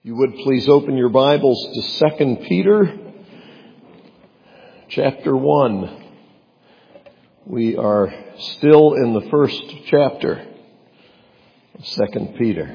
If you would please open your Bibles to 2 Peter chapter 1. We are still in the first chapter of 2 Peter.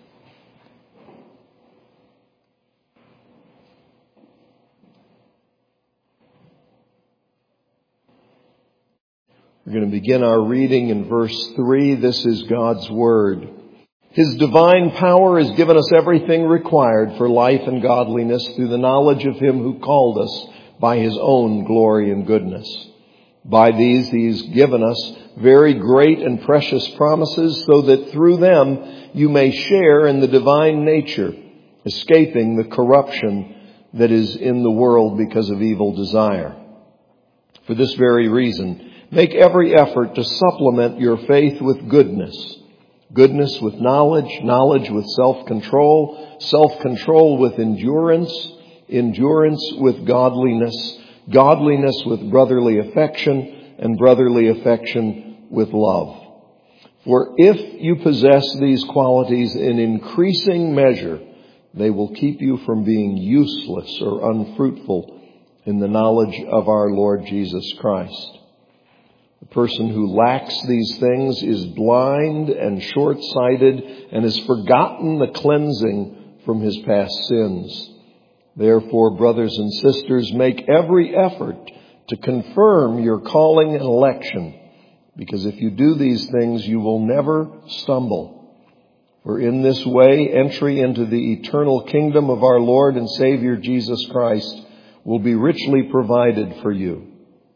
We're going to begin our reading in verse 3. This is God's Word. His divine power has given us everything required for life and godliness through the knowledge of Him who called us by His own glory and goodness. By these He's given us very great and precious promises, so that through them you may share in the divine nature, escaping the corruption that is in the world because of evil desire. For this very reason, make every effort to supplement your faith with goodness. Goodness with knowledge, knowledge with self-control, self-control with endurance, endurance with godliness, godliness with brotherly affection, and brotherly affection with love. For if you possess these qualities in increasing measure, they will keep you from being useless or unfruitful in the knowledge of our Lord Jesus Christ. The person who lacks these things is blind and short-sighted and has forgotten the cleansing from his past sins. Therefore, brothers and sisters, make every effort to confirm your calling and election, because if you do these things, you will never stumble. For in this way, entry into the eternal kingdom of our Lord and Savior Jesus Christ will be richly provided for you.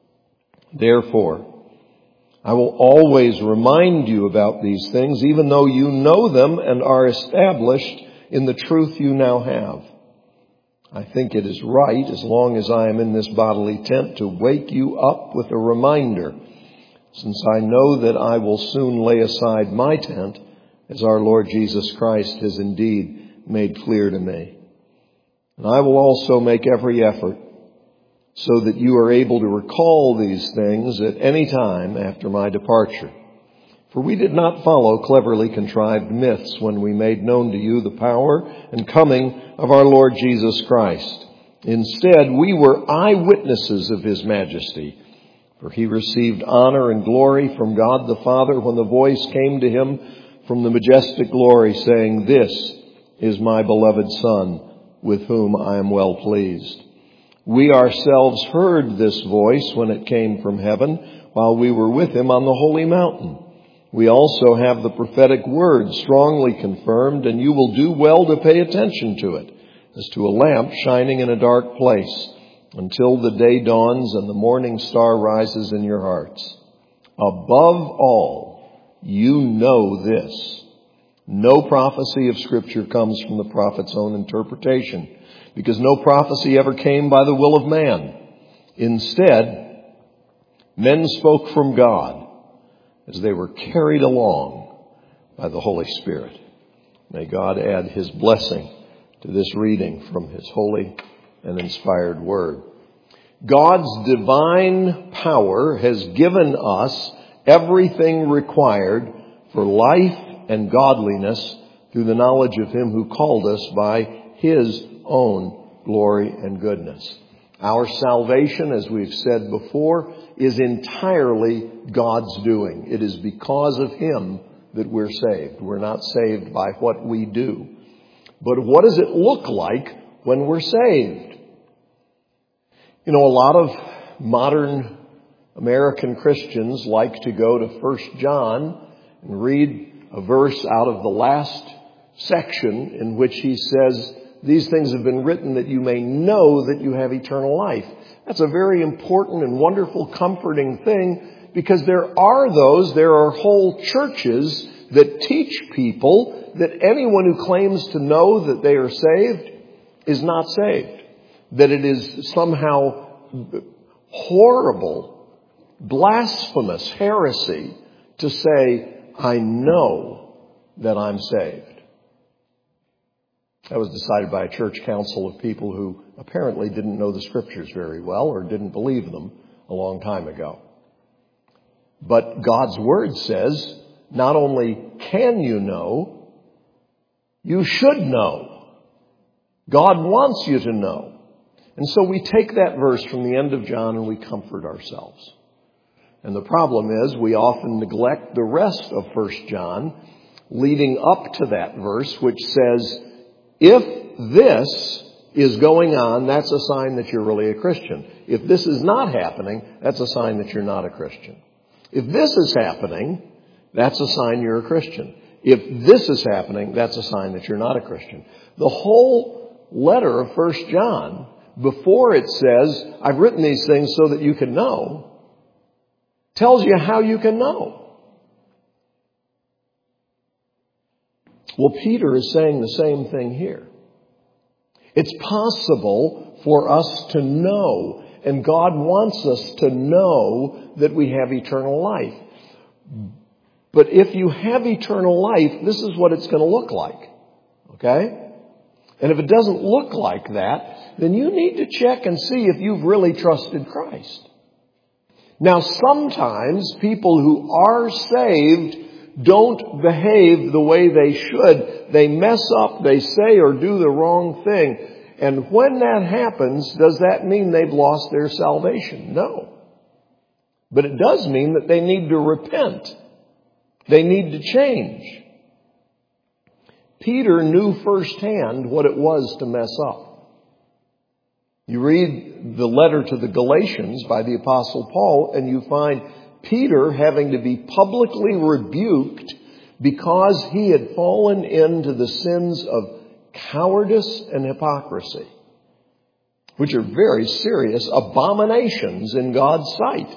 Therefore, I will always remind you about these things, even though you know them and are established in the truth you now have. I think it is right, as long as I am in this bodily tent, to wake you up with a reminder, since I know that I will soon lay aside my tent, as our Lord Jesus Christ has indeed made clear to me. And I will also make every effort so that you are able to recall these things at any time after my departure. For we did not follow cleverly contrived myths when we made known to you the power and coming of our Lord Jesus Christ. Instead, we were eyewitnesses of His majesty. For He received honor and glory from God the Father when the voice came to Him from the majestic glory, saying, "This is my beloved Son, with whom I am well pleased." We ourselves heard this voice when it came from heaven while we were with Him on the holy mountain. We also have the prophetic word strongly confirmed, and you will do well to pay attention to it, as to a lamp shining in a dark place, until the day dawns and the morning star rises in your hearts. Above all, you know this: no prophecy of Scripture comes from the prophet's own interpretation, because no prophecy ever came by the will of man. Instead, men spoke from God as they were carried along by the Holy Spirit. May God add His blessing to this reading from His holy and inspired Word. God's divine power has given us everything required for life and godliness through the knowledge of Him who called us by His own glory and goodness. Our salvation, as we've said before, is entirely God's doing. It is because of Him that we're saved. We're not saved by what we do. But what does it look like when we're saved? You know, a lot of modern American Christians like to go to 1 John and read a verse out of the last section in which he says, "These things have been written that you may know that you have eternal life." That's a very important and wonderful, comforting thing, because there are whole churches that teach people that anyone who claims to know that they are saved is not saved. That it is somehow horrible, blasphemous heresy to say, "I know that I'm saved." That was decided by a church council of people who apparently didn't know the Scriptures very well or didn't believe them a long time ago. But God's Word says, not only can you know, you should know God wants you to know. And so we take that verse from the end of John and we comfort ourselves. And the problem is we often neglect the rest of 1 John leading up to that verse, which says, if this is going on, that's a sign that you're really a Christian. If this is not happening, that's a sign that you're not a Christian. If this is happening, that's a sign you're a Christian. If this is happening, that's a sign that you're not a Christian. The whole letter of 1 John, before it says, I've written these things so that you can know, tells you how you can know. Well, Peter is saying the same thing here. It's possible for us to know, and God wants us to know that we have eternal life. But if you have eternal life, this is what it's going to look like. Okay? And if it doesn't look like that, then you need to check and see if you've really trusted Christ. Now, sometimes people who are saved don't behave the way they should. They mess up, they say or do the wrong thing. And when that happens, does that mean they've lost their salvation? No. But it does mean that they need to repent. They need to change. Peter knew firsthand what it was to mess up. You read the letter to the Galatians by the Apostle Paul, and you find Peter having to be publicly rebuked because he had fallen into the sins of cowardice and hypocrisy, which are very serious abominations in God's sight.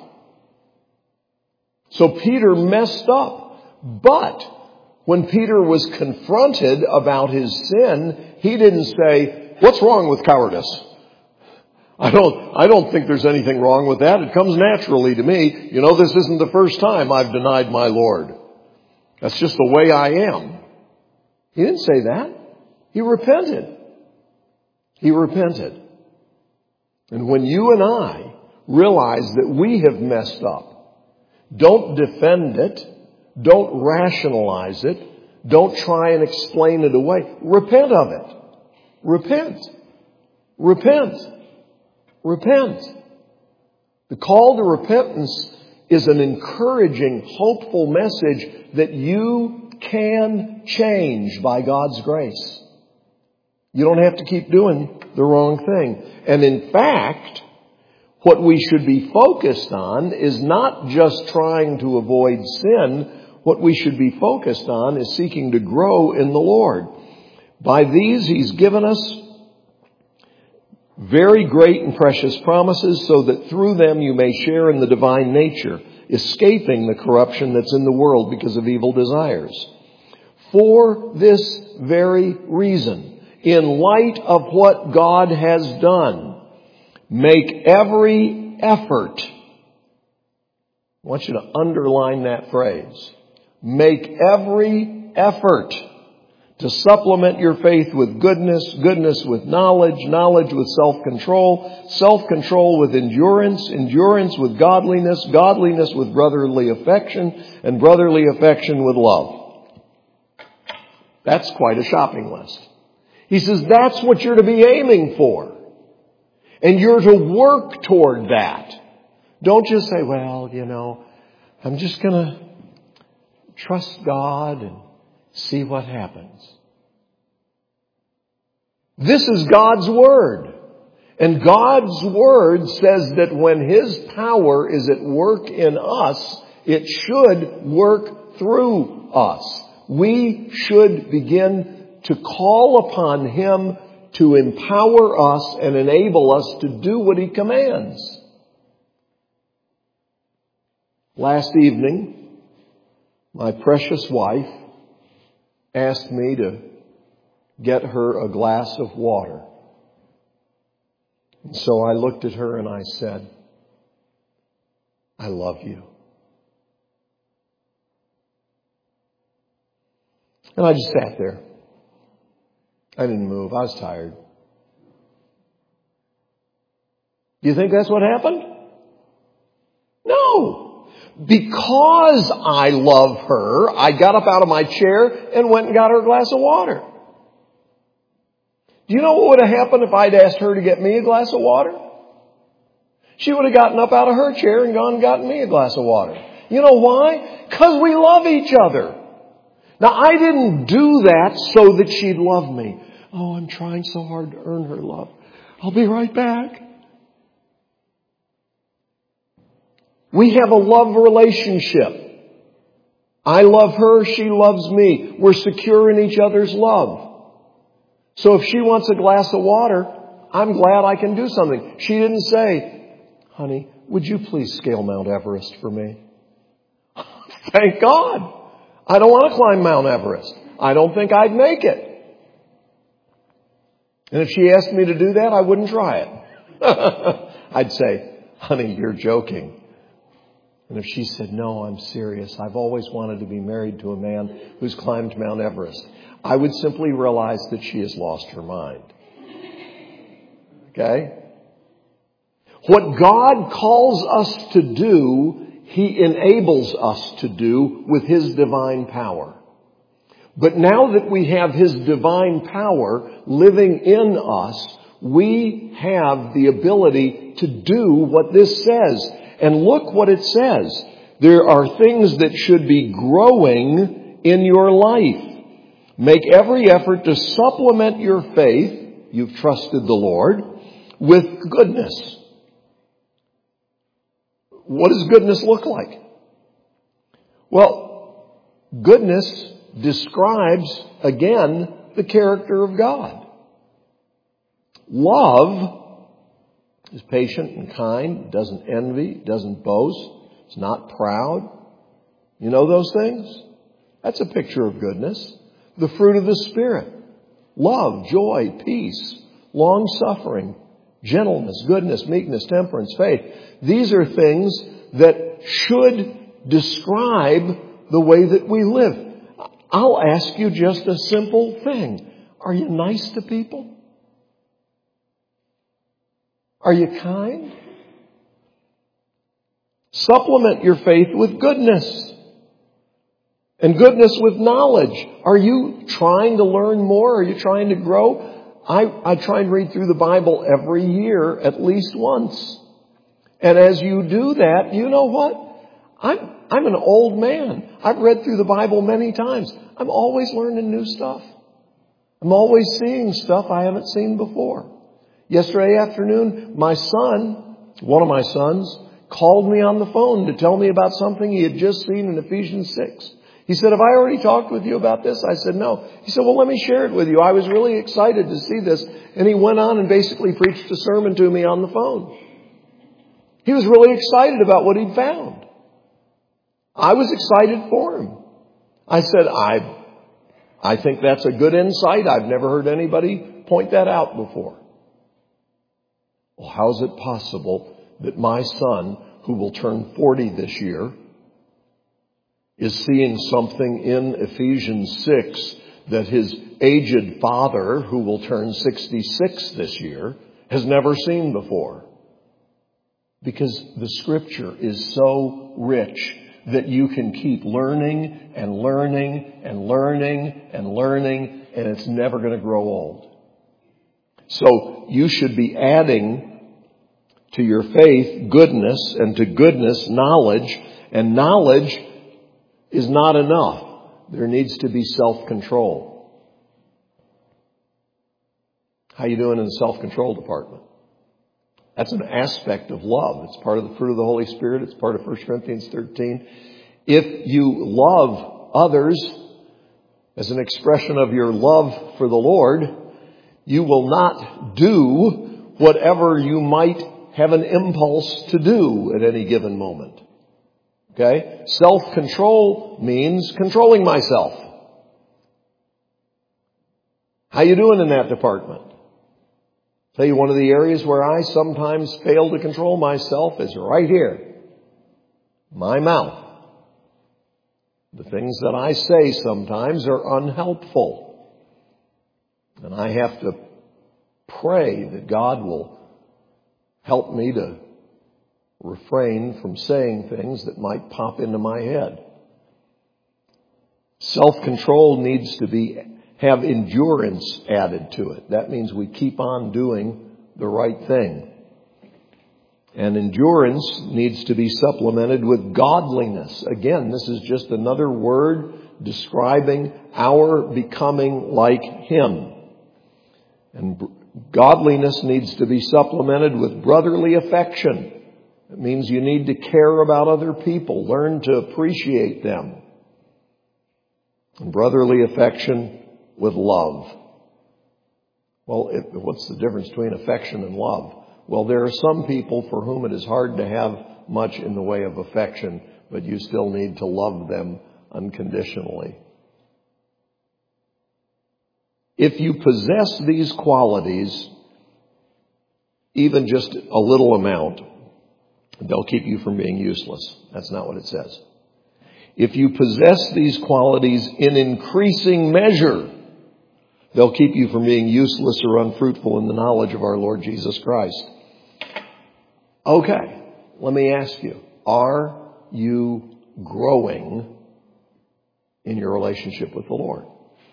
So Peter messed up. But when Peter was confronted about his sin, he didn't say, what's wrong with cowardice? I don't think there's anything wrong with that. It comes naturally to me. You know, this isn't the first time I've denied my Lord. That's just the way I am. He didn't say that. He repented. He repented. And when you and I realize that we have messed up, don't defend it. Don't rationalize it. Don't try and explain it away. Repent of it. Repent. Repent. Repent. The call to repentance is an encouraging, hopeful message that you can change by God's grace. You don't have to keep doing the wrong thing. And in fact, what we should be focused on is not just trying to avoid sin. What we should be focused on is seeking to grow in the Lord. By these, He's given us very great and precious promises so that through them you may share in the divine nature, escaping the corruption that's in the world because of evil desires. For this very reason, in light of what God has done, make every effort. I want you to underline that phrase. Make every effort to supplement your faith with goodness, goodness with knowledge, knowledge with self-control, self-control with endurance, endurance with godliness, godliness with brotherly affection, and brotherly affection with love. That's quite a shopping list. He says that's what you're to be aiming for. And you're to work toward that. Don't just say, well, you know, I'm just going to trust God and see what happens. This is God's Word. And God's Word says that when His power is at work in us, it should work through us. We should begin to call upon Him to empower us and enable us to do what He commands. Last evening, my precious wife asked me to get her a glass of water. And so I looked at her and I said, I love you. And I just sat there. I didn't move. I was tired. Do you think that's what happened? No. Because I love her, I got up out of my chair and went and got her a glass of water. Do you know what would have happened if I'd asked her to get me a glass of water? She would have gotten up out of her chair and gone and gotten me a glass of water. You know why? Because we love each other. Now, I didn't do that so that she'd love me. Oh, I'm trying so hard to earn her love. I'll be right back. We have a love relationship. I love her, she loves me. We're secure in each other's love. So if she wants a glass of water, I'm glad I can do something. She didn't say, honey, would you please scale Mount Everest for me? Thank God. I don't want to climb Mount Everest. I don't think I'd make it. And if she asked me to do that, I wouldn't try it. I'd say, honey, you're joking. And if she said, no, I'm serious. I've always wanted to be married to a man who's climbed Mount Everest. I would simply realize that she has lost her mind. Okay? What God calls us to do, He enables us to do with His divine power. But now that we have His divine power living in us, we have the ability to do what this says. And look what it says. There are things that should be growing in your life. Make every effort to supplement your faith, you've trusted the Lord, with goodness. What does goodness look like? Well, goodness describes, again, the character of God. Love is patient and kind, doesn't envy, doesn't boast, it's not proud. You know those things? That's a picture of goodness. The fruit of the Spirit. Love, joy, peace, long-suffering, gentleness, goodness, meekness, temperance, faith. These are things that should describe the way that we live. I'll ask you just a simple thing. Are you nice to people? Are you kind? Supplement your faith with goodness. And goodness with knowledge. Are you trying to learn more? Are you trying to grow? I try and read through the Bible every year at least once. And as you do that, you know what? I'm an old man. I've read through the Bible many times. I'm always learning new stuff. I'm always seeing stuff I haven't seen before. Yesterday afternoon, my son, one of my sons, called me on the phone to tell me about something he had just seen in Ephesians 6. He said, have I already talked with you about this? I said, no. He said, well, let me share it with you. I was really excited to see this. And he went on and basically preached a sermon to me on the phone. He was really excited about what he'd found. I was excited for him. I said, I think that's a good insight. I've never heard anybody point that out before. Well, how is it possible that my son, who will turn 40 this year, is seeing something in Ephesians 6 that his aged father, who will turn 66 this year, has never seen before? Because the Scripture is so rich that you can keep learning and learning and learning and learning, and it's never going to grow old. So you should be adding to your faith goodness, and to goodness knowledge, and knowledge is not enough. There needs to be self-control. How you doing in the self-control department? That's an aspect of love. It's part of the fruit of the Holy Spirit. It's part of 1 Corinthians 13. If you love others as an expression of your love for the Lord, you will not do whatever you might have an impulse to do at any given moment. Okay? Self-control means controlling myself. How you doing in that department? Tell you, one of the areas where I sometimes fail to control myself is right here. My mouth. The things that I say sometimes are unhelpful. And I have to pray that God will help me to refrain from saying things that might pop into my head. Self-control needs to be have endurance added to it. That means we keep on doing the right thing. And endurance needs to be supplemented with godliness. Again, this is just another word describing our becoming like Him. And godliness needs to be supplemented with brotherly affection. It means you need to care about other people, learn to appreciate them. And brotherly affection with love. Well, what's the difference between affection and love? Well, there are some people for whom it is hard to have much in the way of affection, but you still need to love them unconditionally. If you possess these qualities, even just a little amount, they'll keep you from being useless. That's not what it says. If you possess these qualities in increasing measure, they'll keep you from being useless or unfruitful in the knowledge of our Lord Jesus Christ. Okay, let me ask you, are you growing in your relationship with the Lord?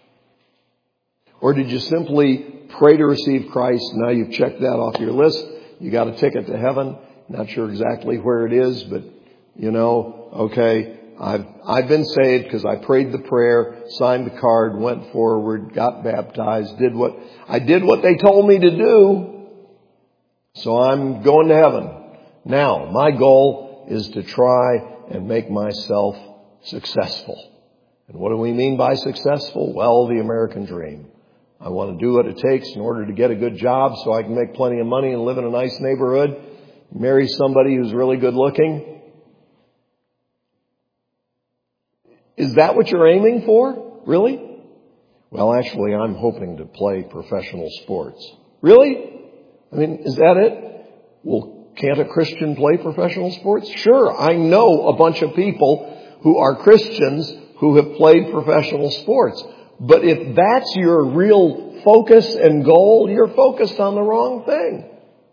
Or did you simply pray to receive Christ? Now you've checked that off your list. You got a ticket to heaven. Not sure exactly where it is, but okay, I've been saved because I prayed the prayer, signed the card, went forward, got baptized, did what they told me to do. So I'm going to heaven. Now, my goal is to try and make myself successful. And what do we mean by successful? Well, the American dream. I want to do what it takes in order to get a good job so I can make plenty of money and live in a nice neighborhood, marry somebody who's really good looking. Is that what you're aiming for? Really? Well, actually, I'm hoping to play professional sports. Really? I mean, is that it? Well, can't a Christian play professional sports? Sure, I know a bunch of people who are Christians who have played professional sports. But if that's your real focus and goal, you're focused on the wrong thing.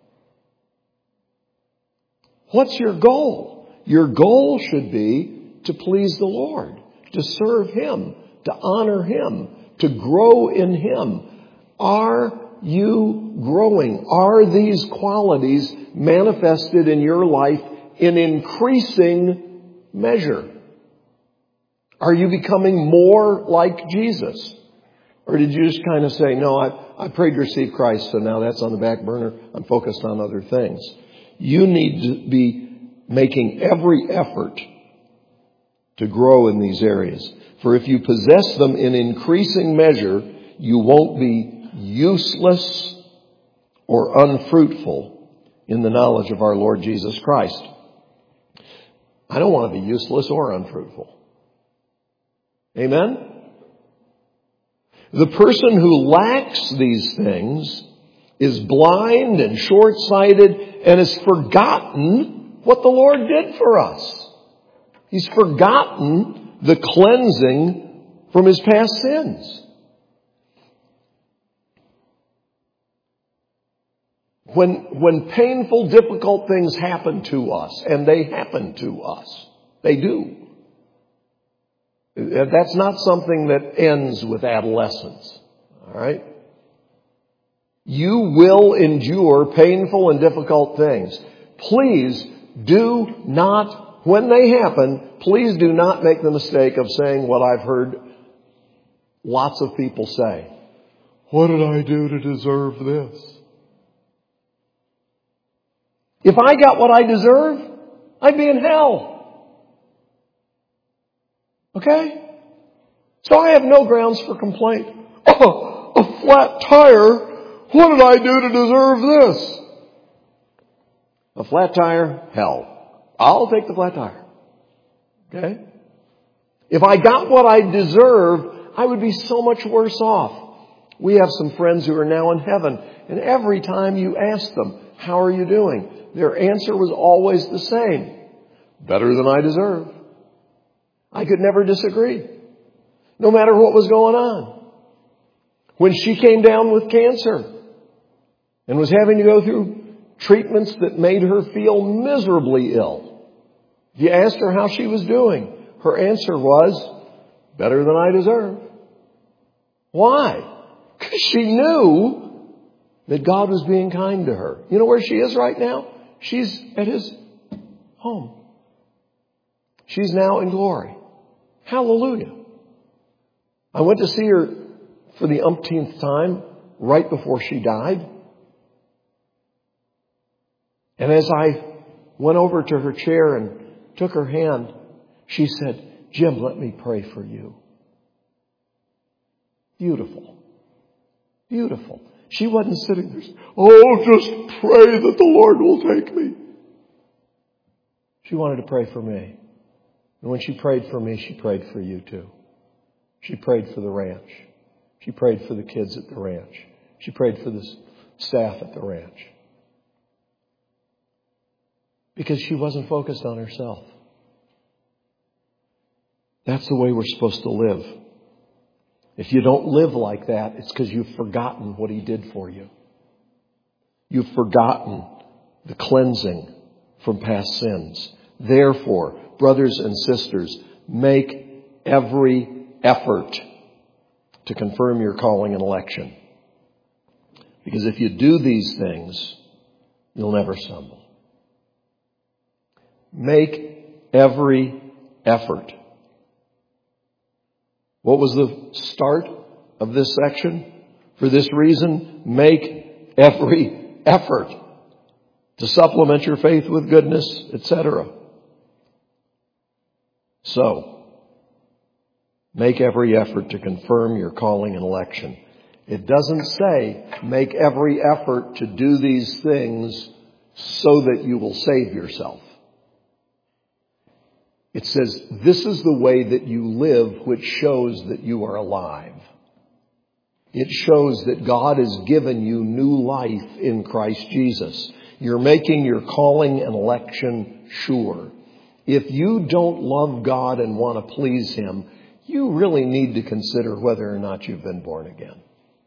What's your goal? Your goal should be to please the Lord, to serve Him, to honor Him, to grow in Him. Are you growing? Are these qualities manifested in your life in increasing measure? Are you becoming more like Jesus? Or did you just kind of say, no, I prayed to receive Christ, so now that's on the back burner. I'm focused on other things. You need to be making every effort to grow in these areas. For if you possess them in increasing measure, you won't be useless or unfruitful in the knowledge of our Lord Jesus Christ. I don't want to be useless or unfruitful. Amen? The person who lacks these things is blind and short-sighted and has forgotten what the Lord did for us. He's forgotten the cleansing from his past sins. When painful, difficult things happen to us, and they happen to us, they do. That's not something that ends with adolescence. All right? You will endure painful and difficult things. Please do not, when they happen, please do not make the mistake of saying what I've heard lots of people say. What did I do to deserve this? If I got what I deserve, I'd be in hell. Okay? So I have no grounds for complaint. Oh, a flat tire. What did I do to deserve this? A flat tire? Hell. I'll take the flat tire. Okay? If I got what I deserved, I would be so much worse off. We have some friends who are now in heaven, and every time you ask them, how are you doing? Their answer was always the same. Better than I deserve. I could never disagree, no matter what was going on. When she came down with cancer and was having to go through treatments that made her feel miserably ill, if you asked her how she was doing, her answer was, better than I deserve. Why? Because she knew that God was being kind to her. You know where she is right now? She's at his home. She's now in glory. Hallelujah. I went to see her for the umpteenth time right before she died. And as I went over to her chair and took her hand, she said, "Jim, let me pray for you." Beautiful. Beautiful. She wasn't sitting there saying, "Oh, just pray that the Lord will take me." She wanted to pray for me. And when she prayed for me, she prayed for you too. She prayed for the ranch. She prayed for the kids at the ranch. She prayed for the staff at the ranch. Because she wasn't focused on herself. That's the way we're supposed to live. If you don't live like that, it's because you've forgotten what He did for you. You've forgotten the cleansing from past sins. Therefore, brothers and sisters, make every effort to confirm your calling and election. Because if you do these things, you'll never stumble. Make every effort. What was the start of this section? For this reason, make every effort to supplement your faith with goodness, etc. So, make every effort to confirm your calling and election. It doesn't say make every effort to do these things so that you will save yourself. It says this is the way that you live, which shows that you are alive. It shows that God has given you new life in Christ Jesus. You're making your calling and election sure. If you don't love God and want to please Him, you really need to consider whether or not you've been born again.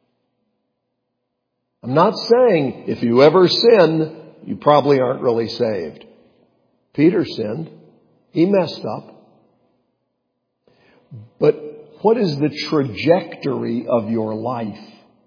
I'm not saying if you ever sin, you probably aren't really saved. Peter sinned. He messed up. But what is the trajectory of your life?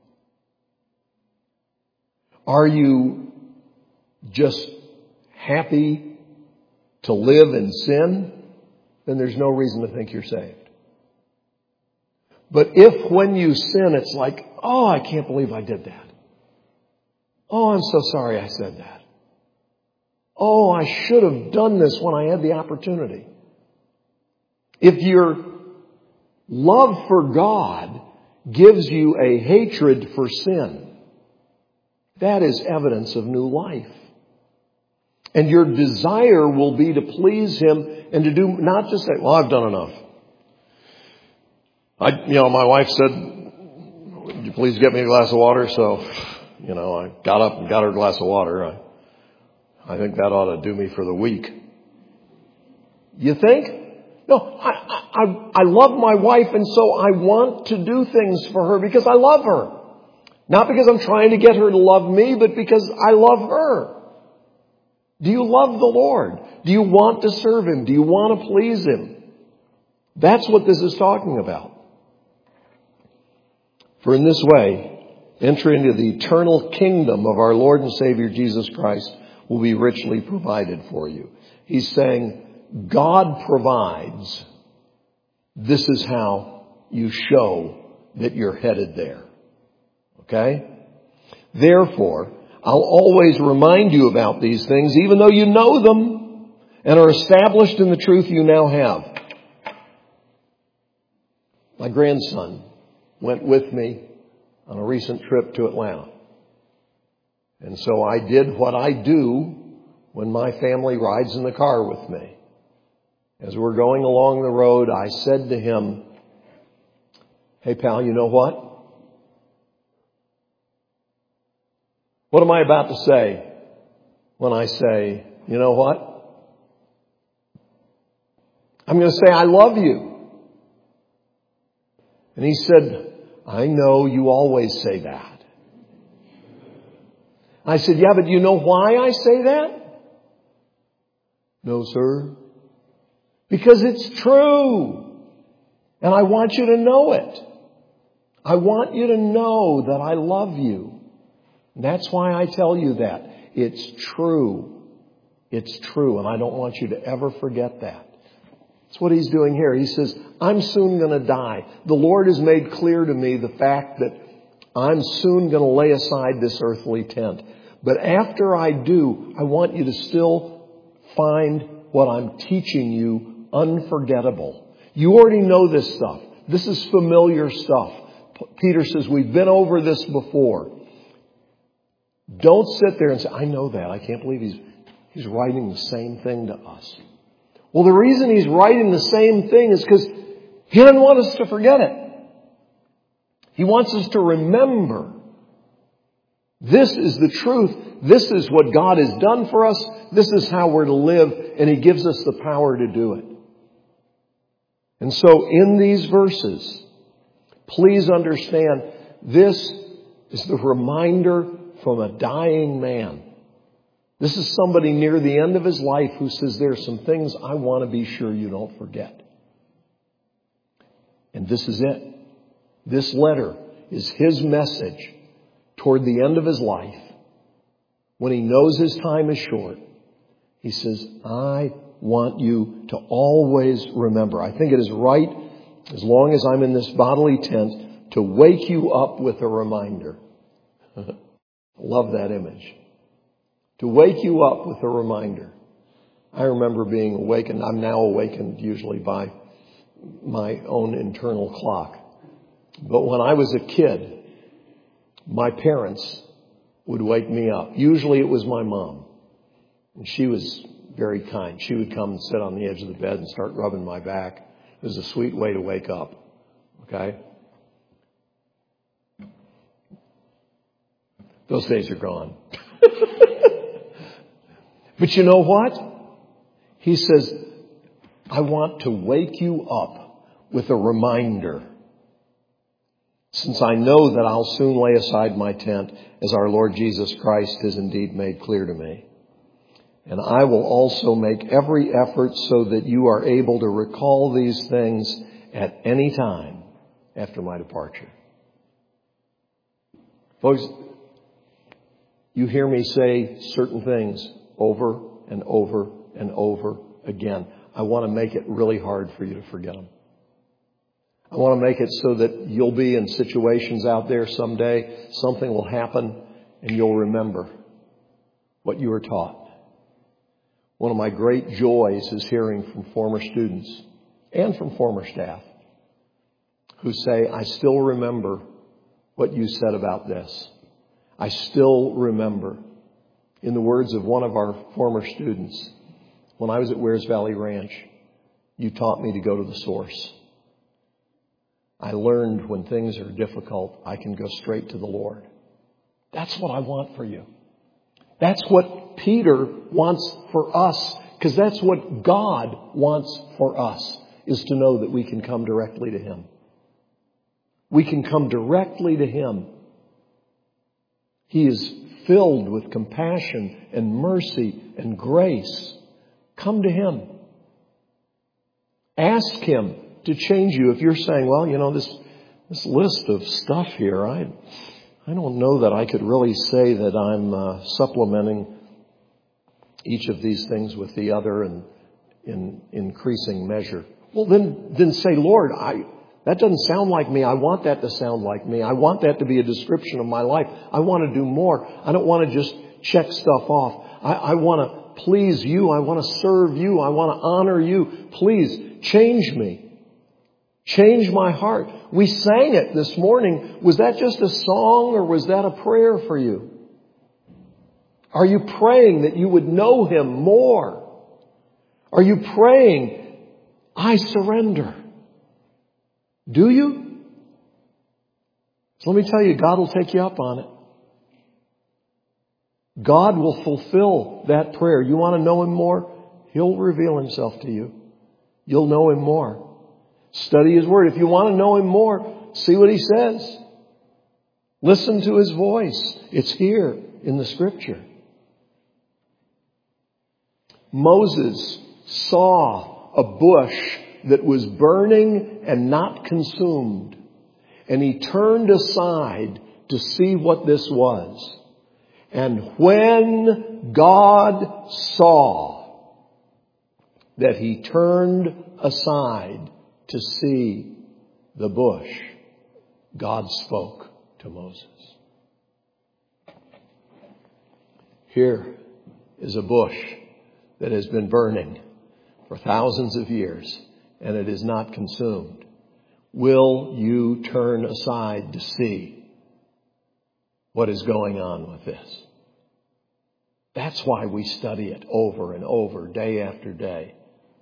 Are you just happy to live in sin? Then there's no reason to think you're saved. But if when you sin, it's like, oh, I can't believe I did that. Oh, I'm so sorry I said that. Oh, I should have done this when I had the opportunity. If your love for God gives you a hatred for sin, that is evidence of new life. And your desire will be to please Him and to do, not just say, well, I've done enough. My wife said, would you please get me a glass of water? So, I got up and got her a glass of water. I think that ought to do me for the week. You think? No, I love my wife, and so I want to do things for her because I love her. Not because I'm trying to get her to love me, but because I love her. Do you love the Lord? Do you want to serve Him? Do you want to please Him? That's what this is talking about. For in this way, enter into the eternal kingdom of our Lord and Savior Jesus Christ will be richly provided for you. He's saying, God provides. This is how you show that you're headed there. Okay? Therefore, I'll always remind you about these things, even though you know them and are established in the truth you now have. My grandson went with me on a recent trip to Atlanta. And so I did what I do when my family rides in the car with me. As we're going along the road, I said to him, hey, pal, you know what? What am I about to say when I say, you know what? I'm going to say, I love you. And he said, I know you always say that. I said, yeah, but you know why I say that? No, sir. Because it's true. And I want you to know it. I want you to know that I love you. And that's why I tell you that. It's true. It's true. And I don't want you to ever forget that. That's what he's doing here. He says, I'm soon going to die. The Lord has made clear to me the fact that I'm soon going to lay aside this earthly tent. But after I do, I want you to still find what I'm teaching you unforgettable. You already know this stuff. This is familiar stuff. Peter says, we've been over this before. Don't sit there and say, I know that. I can't believe he's writing the same thing to us. Well, the reason he's writing the same thing is because he doesn't want us to forget it. He wants us to remember. This is the truth. This is what God has done for us. This is how we're to live. And he gives us the power to do it. And so in these verses, please understand, this is the reminder from a dying man. This is somebody near the end of his life who says, there are some things I want to be sure you don't forget. And this is it. This letter is his message toward the end of his life. When he knows his time is short, he says, I want you to always remember. I think it is right, as long as I'm in this bodily tent, to wake you up with a reminder. Love that image. To wake you up with a reminder. I remember being awakened. I'm now awakened usually by my own internal clock. But when I was a kid, my parents would wake me up. Usually it was my mom. And she was very kind. She would come and sit on the edge of the bed and start rubbing my back. It was a sweet way to wake up. Okay? Those days are gone. But you know what? He says, I want to wake you up with a reminder. Since I know that I'll soon lay aside my tent, as our Lord Jesus Christ has indeed made clear to me. And I will also make every effort so that you are able to recall these things at any time after my departure. Folks, you hear me say certain things over and over and over again. I want to make it really hard for you to forget them. I want to make it so that you'll be in situations out there someday, something will happen, and you'll remember what you were taught. One of my great joys is hearing from former students and from former staff who say, I still remember what you said about this. I still remember. In the words of one of our former students, when I was at Wears Valley Ranch, you taught me to go to the source. I learned when things are difficult, I can go straight to the Lord. That's what I want for you. That's what Peter wants for us, because that's what God wants for us, is to know that we can come directly to Him. We can come directly to Him. He is filled with compassion and mercy and grace. Come to Him. Ask Him to change you. If you're saying, well, you know, this list of stuff here, I don't know that I could really say that I'm supplementing each of these things with the other and in increasing measure. Well, then say, Lord, that doesn't sound like me. I want that to sound like me. I want that to be a description of my life. I want to do more. I don't want to just check stuff off. I want to please you. I want to serve you. I want to honor you. Please change me. Change my heart. We sang it this morning. Was that just a song or was that a prayer for you? Are you praying that you would know Him more? Are you praying, I surrender? Do you? So let me tell you, God will take you up on it. God will fulfill that prayer. You want to know Him more? He'll reveal Himself to you. You'll know Him more. Study His Word. If you want to know Him more, see what He says. Listen to His voice. It's here in the Scripture. Moses saw a bush that was burning and not consumed. And he turned aside to see what this was. And when God saw that he turned aside to see the bush, God spoke to Moses. Here is a bush that has been burning for thousands of years, and it is not consumed. Will you turn aside to see what is going on with this? That's why we study it over and over, day after day.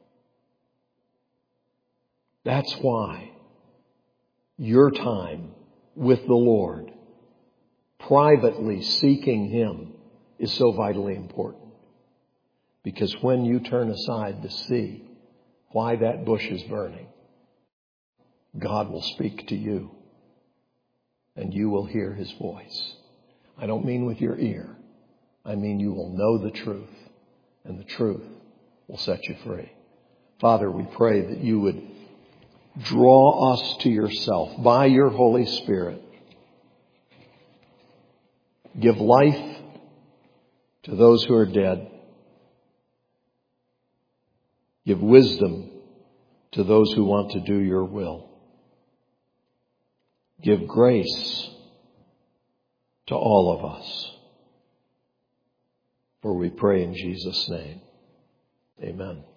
That's why your time with the Lord, privately seeking Him, is so vitally important. Because when you turn aside to see why that bush is burning, God will speak to you and you will hear His voice. I don't mean with your ear. I mean you will know the truth, and the truth will set you free. Father, we pray that you would draw us to yourself by your Holy Spirit. Give life to those who are dead. Give wisdom to those who want to do your will. Give grace to all of us. For we pray in Jesus' name. Amen.